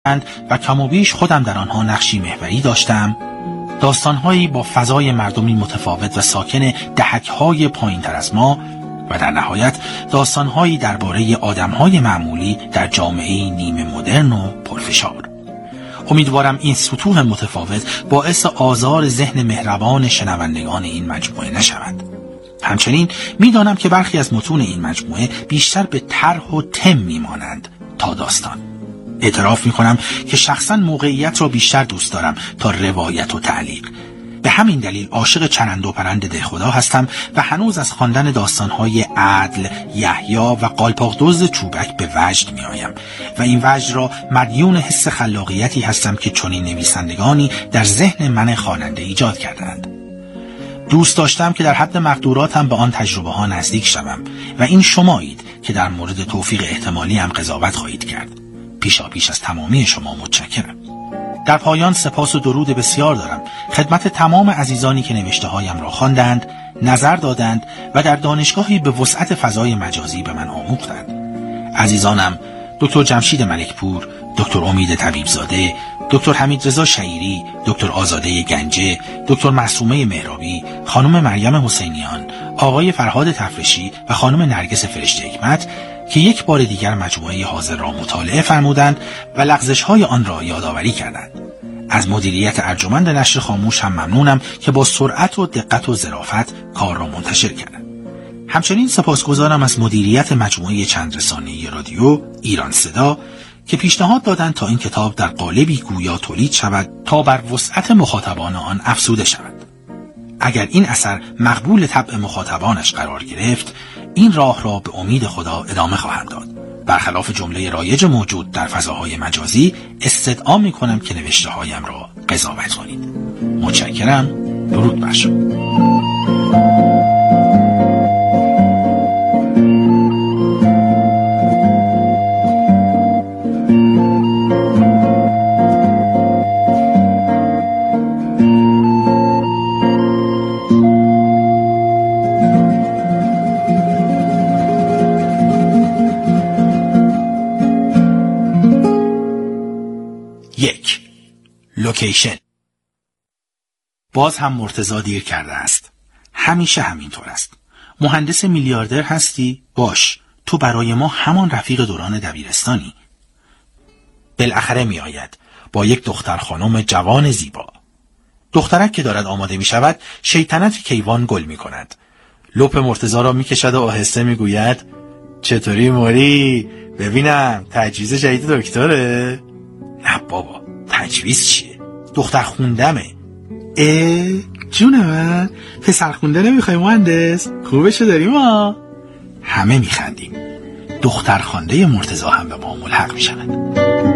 و کم و بیش خودم در آنها نقشی محوری داشتم. داستانهایی با فضای مردمی متفاوت و ساکن دهک‌های پایین‌تر از ما و در نهایت داستانهایی درباره آدم‌های معمولی در جامعه نیمه مدرن و پرفشار. امیدوارم این سطوح متفاوت باعث آزار ذهن مهربان شنوندگان این مجموعه نشود. همچنین می‌دانم که برخی از متون این مجموعه بیشتر به طرح و تم می‌مانند تا داستان. اعتراف می‌کنم که شخصاً موقعیت را بیشتر دوست دارم تا روایت و تعلیق. به همین دلیل عاشق چرند و پرند دهخدا هستم و هنوز از خواندن داستان‌های عدل، یحیی و قالپاق دزد چوبک به وجد می‌آیم و این وجد را مدیون حس خلاقیتی هستم که چنین نویسندگانی در ذهن من خواننده ایجاد کردند. دوست داشتم که در حد مقدوراتم به آن تجربه ها نزدیک شوم و این شمایید که در مورد توفیق احتمالی هم قضاوت خواهید کرد. پیش از تمامی شما متشکرم. در پایان سپاس و درود بسیار دارم خدمت تمام عزیزانی که نوشته هایم را خواندند، نظر دادند و در دانشگاهی به وسعت فضای مجازی به من آموختند. عزیزانم دکتر جمشید ملکپور، دکتر امید طبیبزاده، دکتر حمیدرضا شعیری، دکتر آزاده گنجه، دکتر معصومه مهرابی، خانم مریم حسینیان، آقای فرهاد تفرشی و خانم نرگس فرشته حکمت که یک بار دیگر مجموعه حاضر را مطالعه فرمودند و لغزش‌های آن را یادآوری کردند. از مدیریت ارجمند نشر خاموش هم ممنونم که با سرعت و دقت و ظرافت کار را منتشر کردند. همچنین سپاسگزارم از مدیریت مجموعه چند رسانه‌ای رادیو ایران صدا که پیشنهاد دادند تا این کتاب در قالبی گویا تولید شود تا بر وسعت مخاطبان آن افزوده شود. اگر این اثر مقبول طبع مخاطبانش قرار گرفت، این راه را به امید خدا ادامه خواهم داد. برخلاف جمله رایج موجود در فضاهای مجازی، استدعا می‌کنم که نوشته‌هایم را قضاوت کنید. متشکرم. درود بر شما. لوکیشن. باز هم مرتضی دیر کرده است. همیشه همینطور است. مهندس میلیاردر هستی؟ باش، تو برای ما همان رفیق دوران دبیرستانی. بالاخره می آید با یک دختر خانم جوان زیبا. دخترک که دارد آماده می شود شیطنت کیوان گل می کند. لپ مرتضی را می کشد و آهسته می گوید چطوری موری؟ ببینم تجویز جدید دکتره؟ نه بابا، تجویز چیه؟ دختر خوندمه. جون من، پسر خونده نمیخوای مهندس؟ خوبشو داریم ها؟ همه میخندیم. دختر خوانده مرتضی هم به ما ملحق میشند.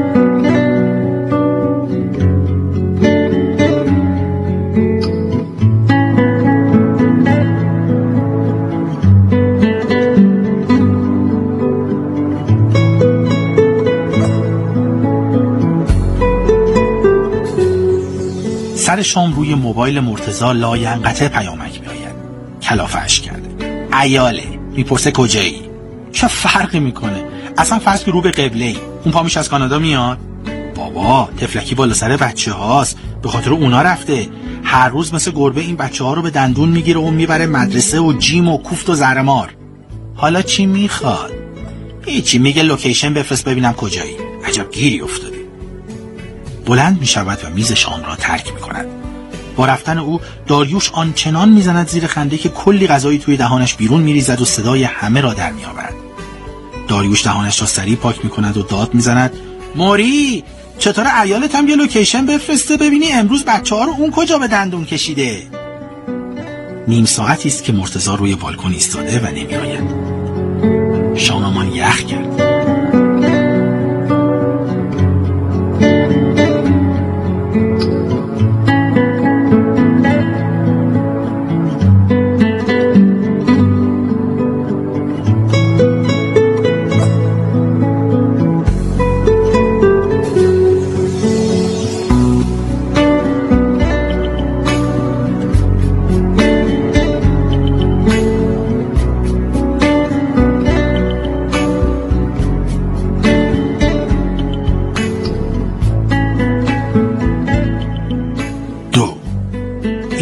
سر شام روی موبایل مرتضی لاینقطع پیامک میآید. کلافه‌اش کرده. عیاله. میپرسه کجایی؟ چه فرقی میکنه؟ اصلا فرض که رو به قبله. اون پامیش از کانادا میاد. بابا تفلکی بالا سر بچه هاست، به خاطر اونا رفته. هر روز مثل گربه این بچه ها رو به دندون میگیره و میبره مدرسه و جیم و کوفت و زهرمار. حالا چی میخواد؟ هیچی، میگه لوکیشن بفرست ببینم کجایی. عجب گیری افتاده. بلند می شود و میز شام را ترک می کند. با رفتن او داریوش آنچنان می زند زیر خنده که کلی غذایی توی دهانش بیرون می ریزد و صدای همه را در می آورد. داریوش دهانش را سریع پاک می کند و داد می زند موری، چطور عیالت هم یه لوکیشن بفرسته ببینی امروز بچه ها رو اون کجا به دندون کشیده؟ نیم ساعتی است که مرتضی روی بالکن ایستاده و نمی آید. شاممان یخ کرد.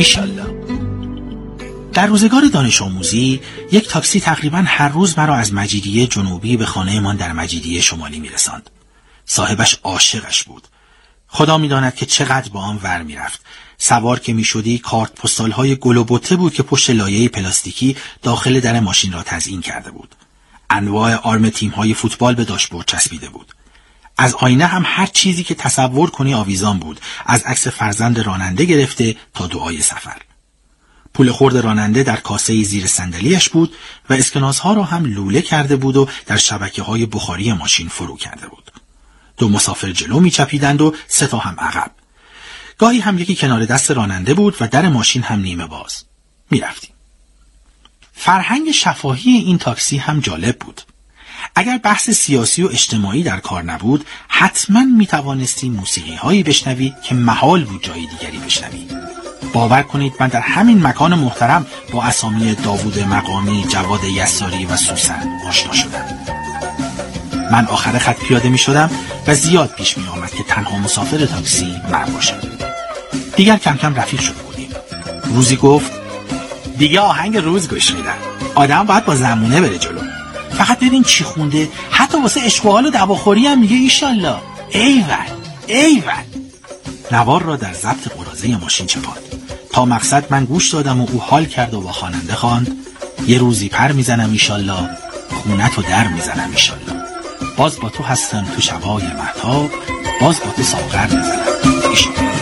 ایشالله. در روزگار دانش آموزی یک تاکسی تقریباً هر روز مرا از مجیدیه جنوبی به خانه‌مان در مجیدیه شمالی می‌رساند. صاحبش عاشقش بود. خدا می‌داند که چقدر با آن ور می‌رفت. سوار که می‌شدی کارت پستال‌های گل و بته بود که پشت لایه پلاستیکی داخل در ماشین را تزیین کرده بود. انواع آرم تیم‌های فوتبال به داشبورد چسبیده بود. از آینه هم هر چیزی که تصور کنی آویزان بود، از عکس فرزند راننده گرفته تا دعای سفر. پول خورد راننده در کاسه زیر صندلی‌اش بود و اسکناس‌ها را هم لوله کرده بود و در شبکه‌های بخاری ماشین فرو کرده بود. 2 مسافر جلو می‌چپیدند و 3 تا هم عقب. گاهی هم یکی کنار دست راننده بود و در ماشین هم نیمه باز. می‌رفتیم. فرهنگ شفاهی این تاکسی هم جالب بود. اگر بحث سیاسی و اجتماعی در کار نبود، حتما می‌توانستی موسیقی‌هایی بشنوی که محال بود جای دیگری بشنوی. باور کنید من در همین مکان محترم با اسامی داوود مقامی، جواد یساری و سوسن آشنا شدم. من آخر خط پیاده می شدم و زیاد پیش می آمد که تنها مسافر تاکسی من باشم. دیگر کم کم رفیق شده بودیم. روزی گفت دیگه آهنگ روز گوش میدم. آدم باید با زمونه بره جلو. فقط ببین چی خونده، حتی واسه عشق و حال و دواخوری هم میگه ایشالله. ایول. نوار را در ضبط قراضه ماشین چپاند. تا مقصد من گوش دادم و او حال کرد و با خواننده خواند یه روزی پر میزنم ایشالله، خونتو در میزنم ایشالله، باز با تو هستم تو شبای مهتاب، باز با تو ساغر میزنم ایشالله.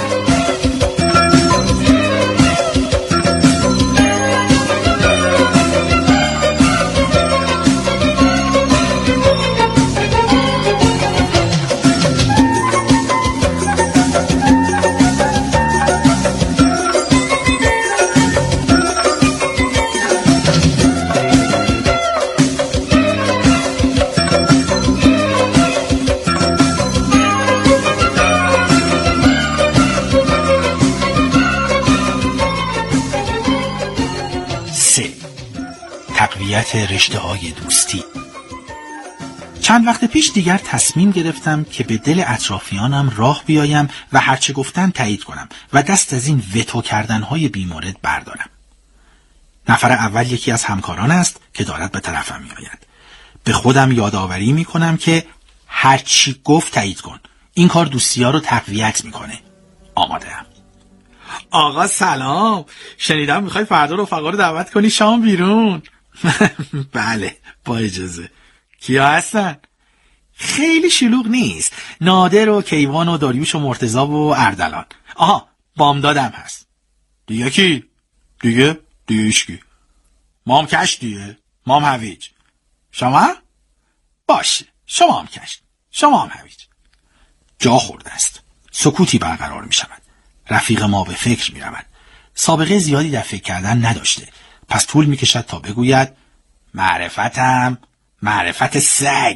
تقویت رشته‌های دوستی. چند وقت پیش دیگر تصمیم گرفتم که به دل اطرافیانم راه بیایم و هرچه گفتن تایید کنم و دست از این وتو کردن‌های بیمورد بردارم. نفر اول یکی از همکاران است که دارد به طرفم می‌آید. به خودم یادآوری می‌کنم که هرچی گفت تایید کن. این کار دوستی‌ها رو تقویت می‌کنه. آماده‌ام. آقا سلام، شنیدم میخوای فردا رفقا رو دعوت کنی شام بیرون. بله با اجازه. کیا هستن؟ خیلی شلوغ نیست، نادر و کیوان و داریوش و مرتضی و اردلان. آها بامدادم هست. دیگه کی؟ دیگه ایشکی. مام کش دیگه، مام هویج. شما؟ باشه شما هم کش، شما هم هویج. جا خورده است. سکوتی برقرار می شود. رفیق ما به فکر می رود. سابقه زیادی در فکر کردن نداشته، پس طول می کشد تا بگوید معرفتم معرفت سگ.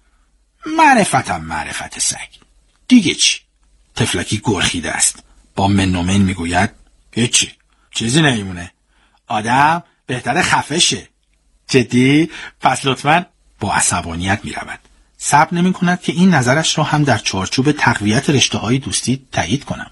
معرفت سگ. دیگه چی؟ تفلکی گرخیده است. با من و من می گوید هیچی، چیزی نمیمونه. آدم بهتره خفه شه. جدی؟ پس لطفاً. با عصبانیت می رود. صبر نمی کند که این نظرش را هم در چارچوب تقویت رشته‌های دوستی تایید کنم.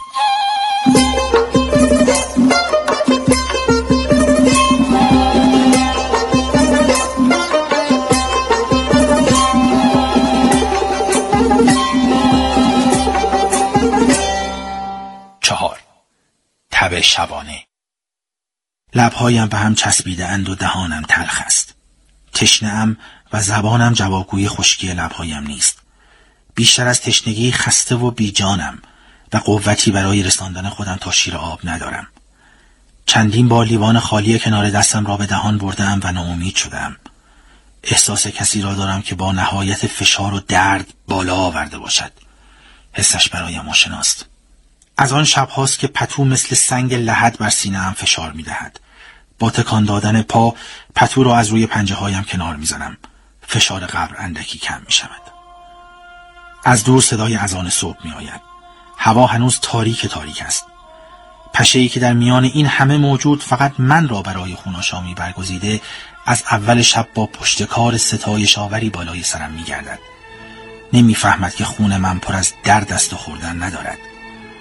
تب شبانه. لبهایم به هم چسبیده اند و دهانم تلخ است. تشنه‌ام و زبانم جوابگوی خشکی لبهایم نیست. بیشتر از تشنگی خسته و بیجانم و قوتی برای رساندن خودم تا شیر آب ندارم. چندین بار لیوان خالی کنار دستم را به دهان بردم و ناامید شدم. احساس کسی را دارم که با نهایت فشار و درد بالا آورده باشد. حسش برایم آشناست. از آن شب هاست که پتو مثل سنگ لحد بر سینه‌ام فشار می دهد. با تکان دادن پا پتو را از روی پنجه هایم کنار می زنم. فشار قبر اندکی کم می شود. از دور صدای اذان صبح می آید. هوا هنوز تاریک است. پشه‌ای که در میان این همه موجود فقط من را برای خوناشامی برگزیده، از اول شب با پشتکار ستایش آوری بالای سرم می گردد. نمی فهمد که خون من پر از درد است و خوردن ندارد.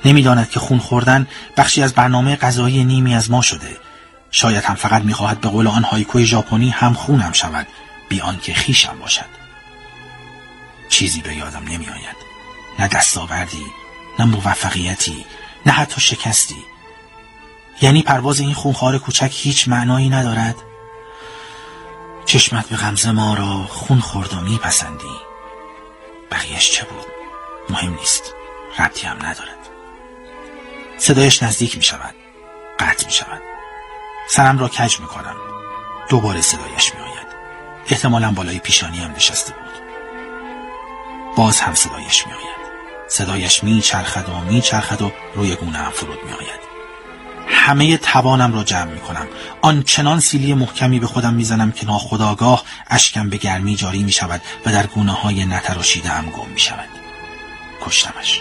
نمی‌داند که خون خوردن بخشی از برنامه غذایی نیمی از ما شده. شاید هم فقط می‌خواهد به قول آن هایکوی ژاپنی هم خونم شود، بی آنکه خویشم باشد. چیزی به یادم نمی‌آید. نه دستاوردی، نه موفقیتی، نه حتی شکستی. یعنی پرواز این خونخوار کوچک هیچ معنایی ندارد؟ چشمت به غمزه ما را خون خورد و میپسندی. بقیهش چه بود؟ مهم نیست. ربطی هم ندارد. صدایش نزدیک می شود. قطع می شود. سرم را کج می کنم. دوباره صدایش می آید. احتمالاً بالای پیشانی هم نشسته بود. باز هم صدایش می آید. صدایش می چرخد و روی گونه هم فرود می آید. همه توانم را جمع می کنم. آنچنان سیلی محکمی به خودم می زنم که ناخودآگاه اشکم به گرمی جاری می شود و در گونه های نتراشیده ام گم می شود. کشتمش.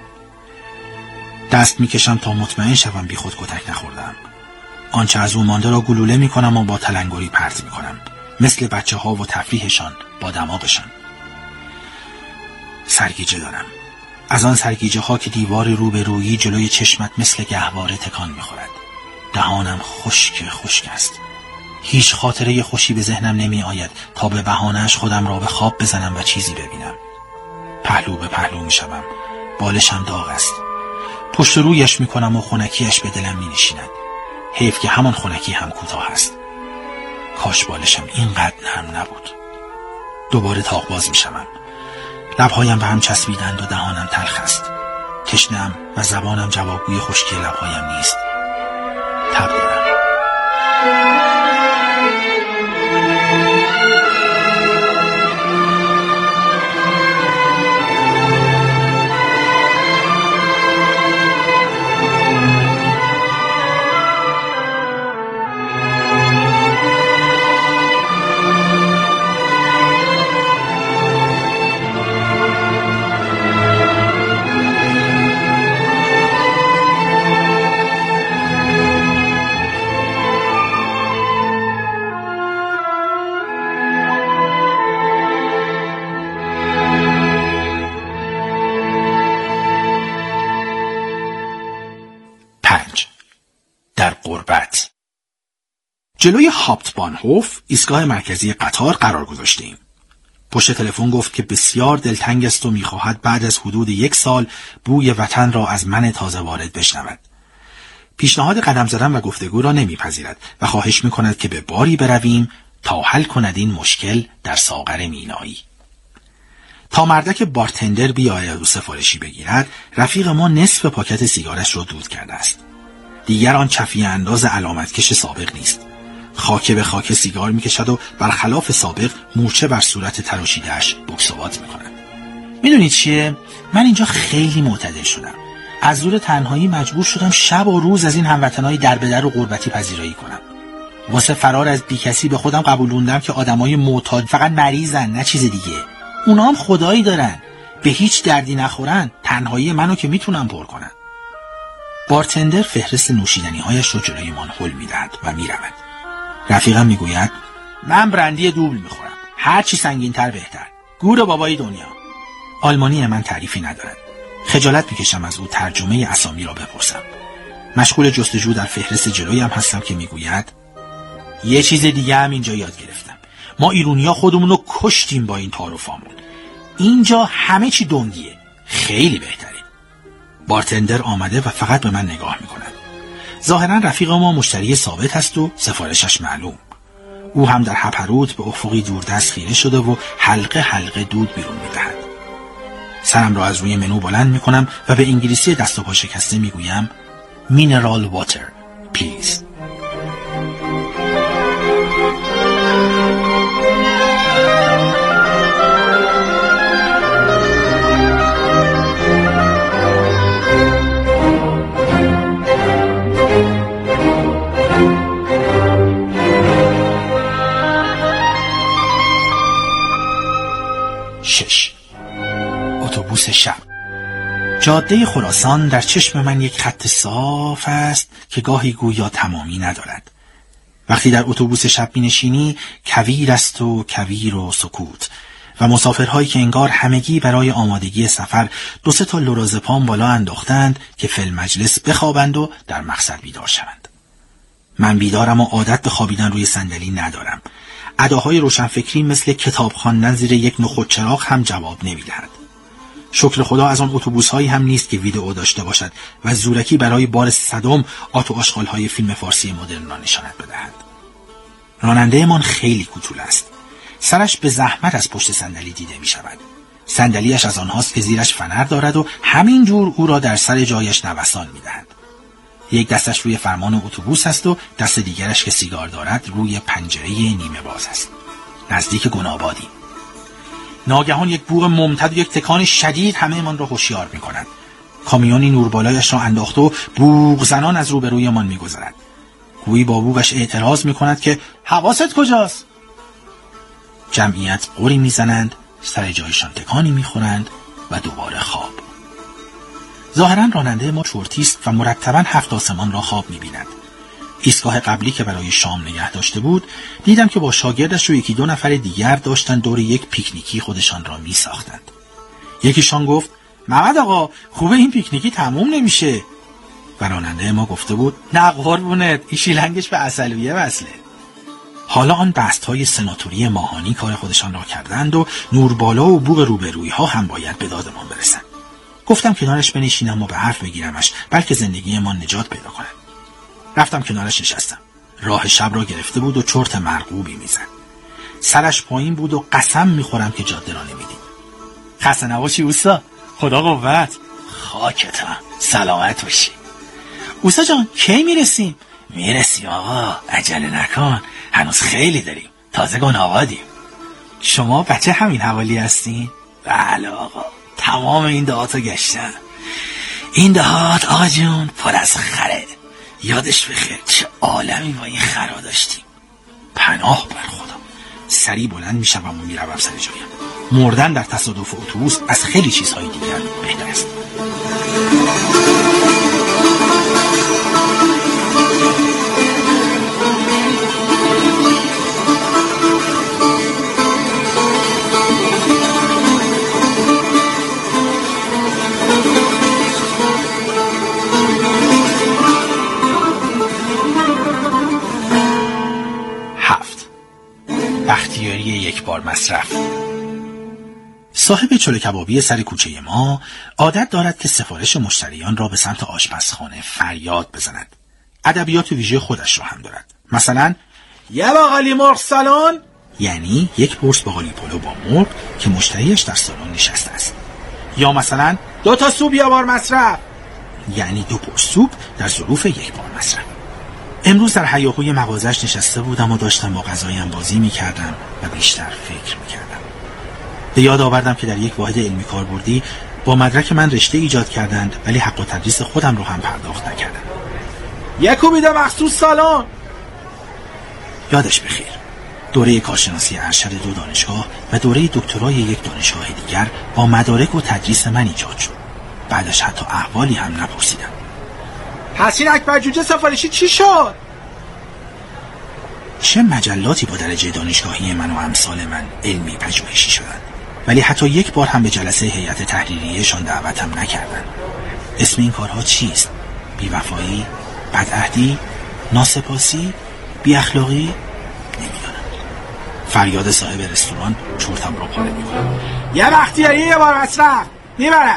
دست می کشم تا مطمئن شوم بی خود کتک نخوردم. آنچه از او مانده را گلوله می کنم و با تلنگری پرت می کنم. مثل بچه ها و تفریحشان با دماغشان. سرگیجه دارم. از آن سرگیجه ها که دیوار روبرویی جلوی چشمت مثل گهواره تکان می‌خورد. دهانم خشک است. هیچ خاطره خوشی به ذهنم نمی آید تا به بهانه‌اش خودم را به خواب بزنم و چیزی ببینم. پهلو به پهلو می‌شوم. بالشم داغ است. پشت رویش می‌کنم و خنکیش به دلم می‌نشیند. حیف که همان خنکی هم کوتاه است. کاش بالشم اینقدر نرم نبود. دوباره تاق‌باز می‌شوم. لبهایم به هم چسبیدند و دهانم تلخ است. تشنه‌ام و زبانم جوابگوی خشکی لبهایم نیست. تب دارم. در غربت. جلوی هاپتبانهوف ایستگاه مرکزی قطار قرار گذاشتیم. پشت تلفن گفت که بسیار دلتنگ است و می‌خواهد بعد از حدود 1 سال بوی وطن را از من تازه وارد بشنود. پیشنهاد قدم زدن و گفتگو را نمیپذیرد و خواهش می‌کند که به باری برویم تا حل کند این مشکل در ساغر مینایی. تا مردک بارتندر بیاید و سفارشی بگیرد، رفیق ما نصف پاکت سیگارش را دود کرده است. دیگر آن چفیه انداز علامتکش سابق نیست. خاکه به خاکه سیگار میکشد و برخلاف سابق مورچه بر صورت تراشیده‌اش بکسوات میکند. میدونید چیه؟ من اینجا خیلی معتدل شدم. از زور تنهایی مجبور شدم شب و روز از این هموطنای در به در و غربتی پذیرایی کنم. واسه فرار از بیکسی به خودم قبولوندم که آدمای معتاد فقط مریضن، نه چیز دیگه. اونا هم خدایی دارن، به هیچ دردی نخورن، تنهایی منو که میتونم پر کنن. بارتندر فهرست نوشیدنی‌هایش رو جلوی من هل می‌دهد و می‌رود. رفیقم میگوید من برندی دوبل می‌خورم. هر چی سنگین‌تر بهتر. گور بابای دنیا. آلمانی من تعریفی ندارد. خجالت می‌کشم از او ترجمه اسامی را بپرسم. مشغول جستجو در فهرست جلویم هستم که میگوید یه چیز دیگه هم اینجا یاد گرفتم. ما ایرونیا خودمونو کشتیم با این تعارفامون. اینجا همه چی دنگیه. خیلی بهتره. بارتندر آمده و فقط به من نگاه میکند. ظاهرا رفیق ما مشتری ثابت است و سفارشش معلوم. او هم در هپروت به افقی دوردست خیره شده و حلقه حلقه دود بیرون میدهد. سرم را از روی منو بلند میکنم و به انگلیسی دست و پا شکسته میگویم مینرال واتر پلیز. اتوبوس شب. جاده خراسان در چشم من یک خط صاف است که گاهی گویا تمامی ندارد. وقتی در اتوبوس شب می‌نشینی کویر است و کویر و سکوت و مسافرهایی که انگار همگی برای آمادگی سفر 2-3 تا لورازپام بالا انداختند که فی المجلس بخوابند و در مقصد بیدار شوند. من بیدارم و عادت به خوابیدن روی صندلی ندارم. اداهای روشنفکری مثل کتاب خواندن زیر یک نخود چراغ هم جواب نمیدهد. شکر خدا از آن اتوبوس‌هایی هم نیست که ویدئو داشته باشد و زورکی برای بار 100م آتو آشغال‌های فیلم فارسی مدرن را نشانت بدهد. راننده‌مان خیلی کوچول است. سرش به زحمت از پشت صندلی دیده می شود. صندلی‌اش از آنهاست که زیرش فنر دارد و همین جور او را در سر جایش نوسان می دهد. یک دستش روی فرمان اتوبوس است و دست دیگرش که سیگار دارد روی پنجره نیمه باز است. نزدیک گنابادی. ناگهان یک بوق ممتد و یک تکان شدید همه من را هوشیار می کند. کامیونی نوربالایش را انداخته و بوق زنان از روبرویمان می گذرد. گویی با بوقش اعتراض می کند که حواست کجاست؟ جمعیت قری می زنند، سر جایشان تکانی می خورند و دوباره خواب. ظاهرا راننده ما چرتی است و مرتباً 7 آسمان را خواب می بیند. ایستگاه قبلی که برای شام نگه داشته بود، دیدم که با شاگردش و 1-2 نفر دیگر داشتن دور یک پیکنیکی خودشان را می ساختند. یکیشان گفت: محمد آقا خوبه این پیکنیکی تموم نمیشه. و راننده ما گفته بود: نه قربونت، این شیلنگش به عسلویه وصله. حالا آن بست‌های سناتوری ماهانی کار خودشان را کردند و نوربالا و بوق روبروی‌ها هم باید به دادمان برسند. گفتم کنارش بنشینم و به حرف بگیرمش، بلکه زندگی ما نجات پیدا کند. رفتم کنارش نشستم. راه شب را گرفته بود و چرت مرغوبی میزد. سرش پایین بود و قسم میخورم که جاده را نمیدید. خسته نباشی اوستا، خدا قوت. خاکتم، سلامت باشی. اوستا جان کی میرسیم؟ میرسیم آقا، عجله نکن، هنوز خیلی داریم، تازه گناهادیم. شما بچه همین حوالی هستین؟ بله آقا، تمام این دهاتو گشتم. این دهات آقا جون پر از خره. یادش بخیر چه عالمی با این خرا داشتیم. پناه بر خدا. سری بلند میشم و میروم سر جایم. مردن در تصادف اتوبوس از خیلی چیزهای دیگر بهتر است. بختیاری یک بار مصرف. صاحب چلو کبابی سر کوچه ما عادت دارد که سفارش مشتریان را به سمت آشپزخانه فریاد بزند. ادبیات ویژه خودش را هم دارد. مثلا یه باقالی مرغ سالن، یعنی یک قرص باقالی پلو با مرغ که مشتریش در سالن نشسته است. یا مثلا 2 تا سوپ یه بار مصرف، یعنی 2 قرص سوپ در ظروف یک بار مصرف. امروز در هیاهوی مغازه‌اش نشسته بودم و داشتم با غذایم بازی می‌کردم و بیشتر فکر می‌کردم. به یاد آوردم که در یک واحد علمی کاربردی با مدرک من رشته ایجاد کردند ولی حق و تدریس خودم رو هم پرداخت نکردم. یک کوبیده مخصوص سالن. یادش بخیر. دوره کارشناسی ارشد 2 دانشگاه و دوره دکترای یک دانشگاه دیگر با مدارک و تدریس من ایجاد شد. بعدش حتی احوالی هم نپرسیدم. حسین اکبر جوجه سفارشی چی شد؟ چه مجلاتی با درجه دانشگاهی من و امثال من علمی پژوهشی شدند، ولی حتی یک بار هم به جلسه هیئت تحریریه‌شان دعوتم نکردند. اسم این کارها چیست؟ بی‌وفایی؟ بدعهدی؟ ناسپاسی؟ بی‌اخلاقی؟ نمیدانم. فریاد صاحب رستوران چرتم را پاره می‌کنم. یه بختیاری یه بار مصرف میبره.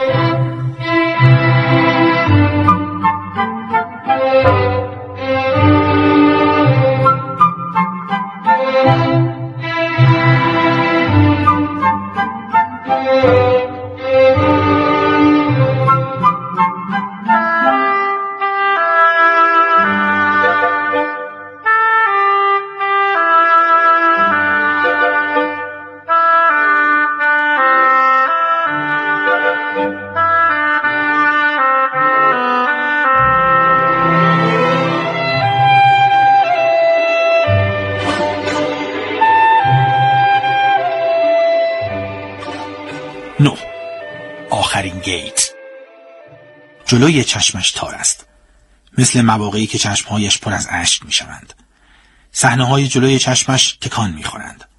آخرین گیت. جلوی چشمش تار است، مثل مواقعی که چشمهایش پر از اشک می شوند. صحنه‌های جلوی چشمش تکان می خورند.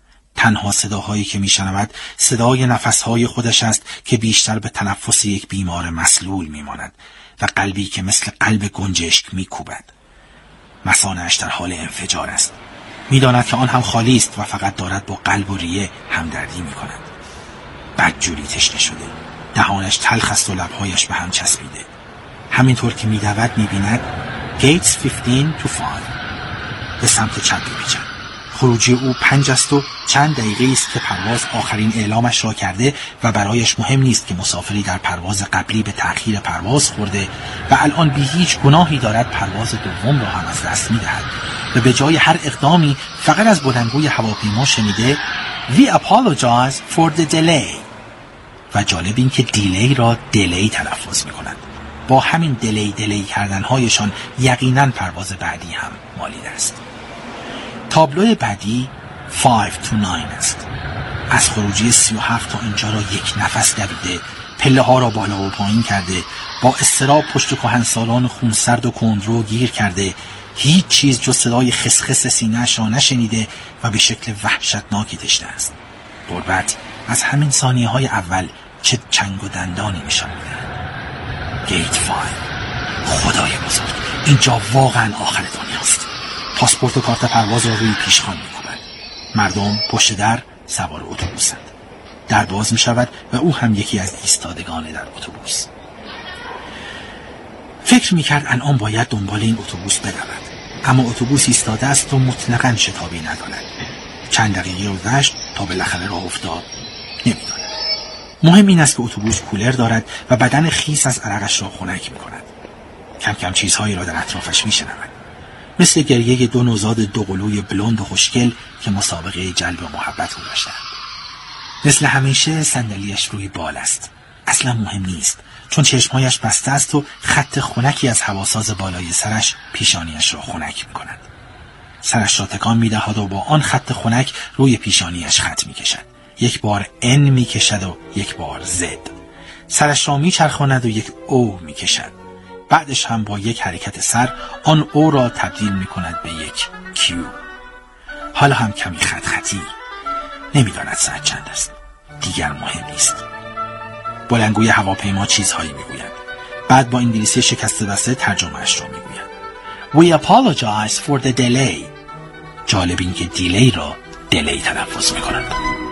تنها صداهایی که میشنود صدای نفسهای خودش است که بیشتر به تنفس یک بیمار مسلول میماند و قلبی که مثل قلب گنجشک میکوبد. مثانه‌اش در حال انفجار است. میداند که آن هم خالی است و فقط دارد با قلب و ریه همدردی میکند. بدجوری تشنه شده. دهانش تلخ است و لبهایش به هم چسبیده. همینطور که میدود میبیند گیتس 15 to 5 به سمت چپ بپیچد. خروجی او 5 است و چند دقیقه است که پرواز آخرین اعلامش را کرده و برایش مهم نیست که مسافری در پرواز قبلی به تأخیر پرواز خورده و الان بی هیچ گناهی دارد پرواز دوم را هم از دست میدهد و به جای هر اقدامی فقط از بلندگوی هواپیما شنیده We apologize for the delay و جالب این که دیلی را دلی تلفظ میکنند. با همین دلی کردنهایشان یقیناً پرواز بعدی هم مالید است. تابلو بعدی 5 to 9 است. از خروجی 37 تا اینجا را یک نفس دویده، پله ها را بالا و پایین کرده، با اضطراب پشت کهنسالان خونسرد و کندرو گیر کرده، هیچ چیز جز صدای خسخس سینه‌اش را نشنیده و به شکل وحشتناکی تشنه است. غربت از همین ثانیه های اول چه چنگ و دندانی نشان می‌دهد. گیت 5. خدای بزرگ، اینجا واقعا آخر دنیاست. پاسپورت و کارت پرواز را روی پیشخوان می‌کوبد. مردم پشت در سوار اتوبوسند. در باز می‌شود و او هم یکی از ایستادگان در اتوبوس. فکر می‌کرد الان باید دنبال این اتوبوس بدود، اما اتوبوس ایستاده است و مطلقاً شتابی ندارد. چند دقیقه گذشت تا بالاخره راه افتاد. نمی‌داند. مهم این است که اتوبوس کولر دارد و بدن خیس از عرقش را خنک می‌کند. کم کم چیزهایی را در اطرافش می‌شنود. مثل گریه دو نوزاد دوقلوی بلوند و خوشگل که مسابقه جلب محبت او داشتند. مثل همیشه صندلی‌اش روی بال است. اصلا مهم نیست، چون چشمهایش بسته است و خط خنکی از هواساز بالای سرش پیشانیش را خنک می‌کند. سرش را تکان می‌دهد و با آن خط خنک روی پیشانیش خط می‌کشد. یک بار N می‌کشد و یک بار Z. سرش را می‌چرخاند و یک O می‌کشد. بعدش هم با یک حرکت سر آن او را تبدیل می‌کند به یک Q. حالا هم کمی خطی. نمی‌داند ساعت چند است. دیگر مهم نیست. بلندگوی هواپیما چیزهایی می‌گوید. بعد با انگلیسی شکسته بسته ترجمه‌اش را می‌گوید. We apologize for the delay. جالب این که دیلی را دلی تلفظ می‌کند.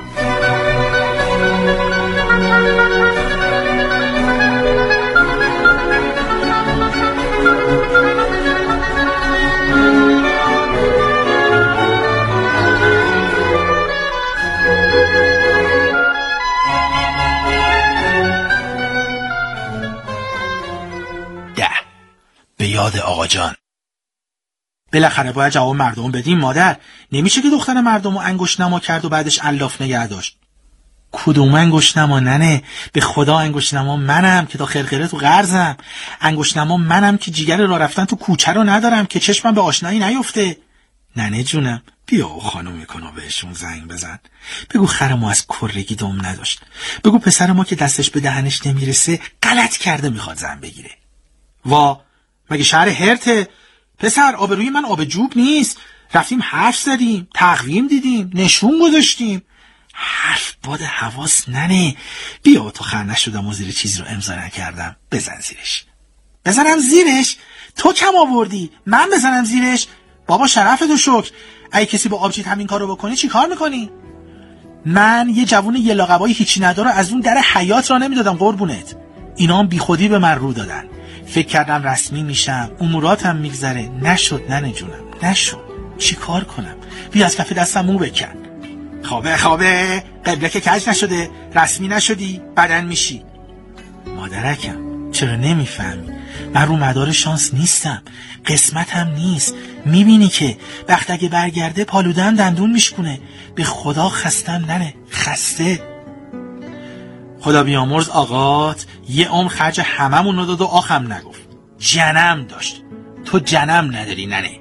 به یاد آقا جان. بالاخره باید جواب مردم بدیم مادر. نمیشه که دختر مردم رو انگشت نما کرد و بعدش الاف نگه داشت. کدوم انگشت نما ننه؟ به خدا انگشت نما منم که تا خرخره تو قرضم. انگشت نما منم که جیگر راه رفتن تو کوچه رو ندارم که چشمم به آشنایی نیفته. ننه جونم، بیا و خانومی کن و بهشون زنگ بزن. بگو خر ما از کرگی دم نداشت. بگو پسر ما که دستش به دهنش نمیرسه غلط کرده میخواد زن بگیره. وا مگه شهر هرته؟ پسر آبروی من آب جوب نیست. رفتیم حرف زدیم، تقویم دیدیم، نشون گذاشتیم. حرف باد حواس ننه. بیا تو خر نشدم و زیر چیزی رو امضا نکردم. بزن زیرش. بزنم زیرش؟ تو کم آوردی من بزنم زیرش؟ بابا شرفتو شکر. اگه کسی با آبجیت همین کارو بکنه چی کار میکنی؟ من یه جوون یه لاقبایی هیچی نداره از اون در حیات را نمیدادم قربونت. اینا هم بی خودی به من رو دادن. فکر کردم رسمی میشم، اموراتم میگذره. نشد ننه جونم، نشد. چی کار کنم؟ بیا از کف دستم مو بکن. خوابه قبله که کج نشده، رسمی نشدی بدن میشی. مادرکم چرا نمیفهمی؟ من رو مدار شانس نیستم، قسمتم نیست. میبینی که وقت اگه برگرده پالودم دندون میشکونه. به خدا خستم ننه، خسته. خدا بیامرز آقات یه عمر خرج هممون رو داد و آخم نگفت. جنم داشت. تو جنم نداری ننه.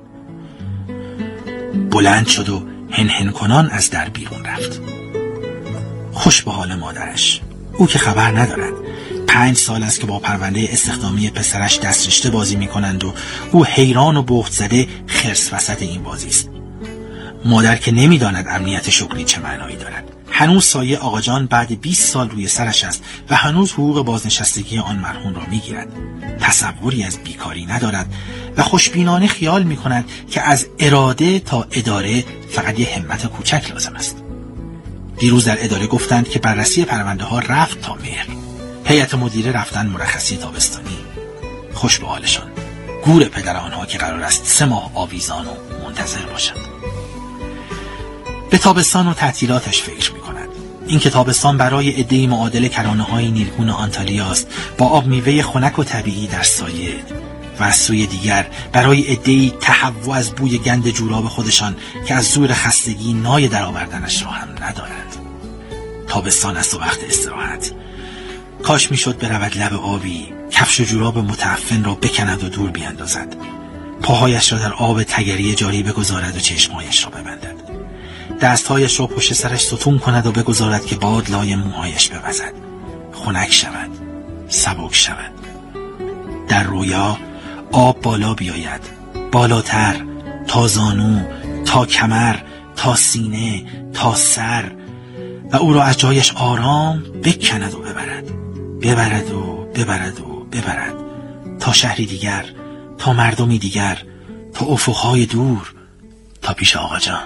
بلند شد و هنهن کنان از در بیرون رفت. خوش به حال مادرش. او که خبر ندارد 5 سال است که با پرونده استخدامی پسرش دست رشته بازی میکنند و او حیران و بهت زده خرس وسط این بازی است. مادر که نمیداند امنیت شغلی چه معنایی دارد. هنوز سایه آقا جان بعد 20 سال روی سرش است و هنوز حقوق بازنشستگی آن مرحوم را میگیرد. تصوری از بیکاری ندارد و خوشبینانه خیال میکند که از اراده تا اداره فقط یه همت کوچک لازم است. دیروز در اداره گفتند که بررسی پرونده ها رفت تا مهر. هیئت مدیره رفتن مرخصی تابستانی. خوش به حالشان. گور پدر آنها که قرار است 3 ماه آویزان و منتظر باشند. به تابستان و تعطیلاتش فکر می‌کند. این که تابستان برای عده‌ای معادل کرانه‌های نیلگون آنتالیا است با آب میوه خنک و طبیعی در سایه، و از سوی دیگر برای عده‌ای تهوع از بوی گند جوراب خودشان که از زور خستگی نای درآوردنش را هم ندارند. تابستان است و وقت استراحت. کاش میشد برود لب آبی، کفش و جوراب متعفن را بکند و دور بیاندازد، پاهایش را در آب تگری جاری بگذارد و چشمهایش را ببندد، دستهایش را پشت سرش ستون کند و بگذارد که باد لای موهایش بوزد، خنک شود، سبک شود. در رویا آب بالا بیاید، بالاتر، تا زانو، تا کمر، تا سینه، تا سر، و او را از جایش آرام بکند و ببرد تا شهری دیگر، تا مردمی دیگر، تا افقهای دور، تا پیش آقا جان.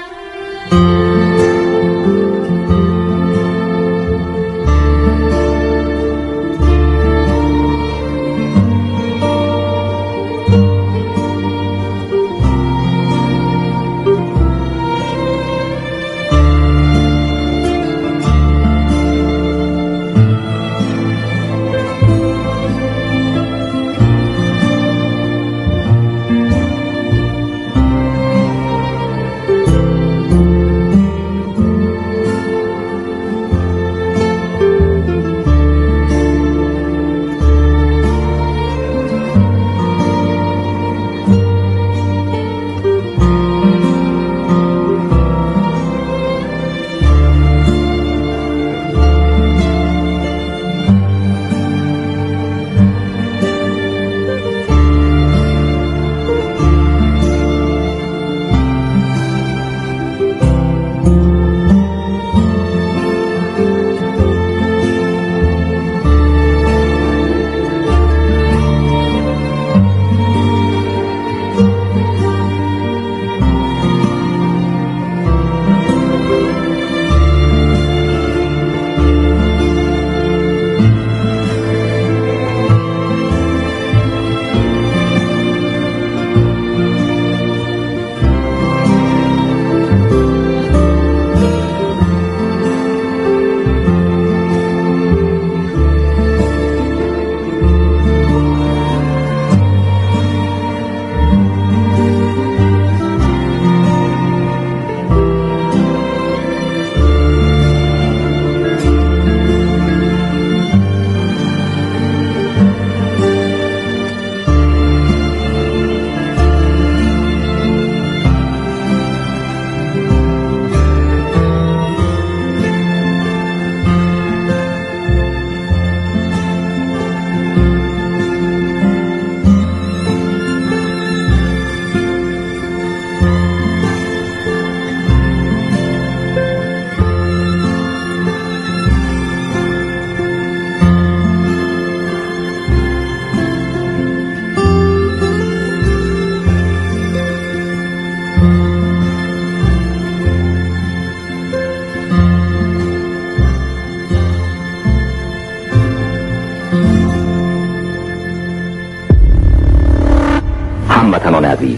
هموطنان عزیز،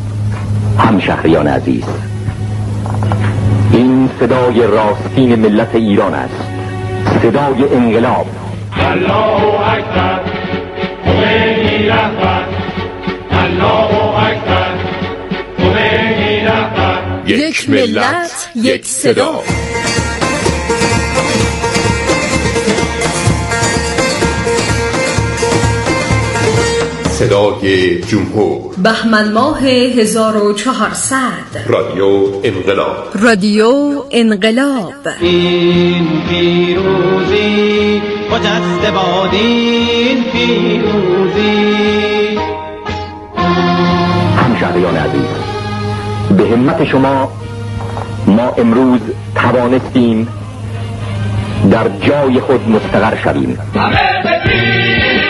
همشهریان عزیز، این صدای راستین ملت ایران است، صدای انقلاب. الله اکبر، خمینی رهبر، الله اکبر، خمینی رهبر. یک ملت، یک صدا. صدای جمهور، بهمن ماه 1400. رادیو انقلاب. رادیو انقلاب. این پیروزی خجسته باد، این پیروزی. همشهریان عزیز، به همت شما ما امروز توانستیم در جای خود مستقر شویم. همه به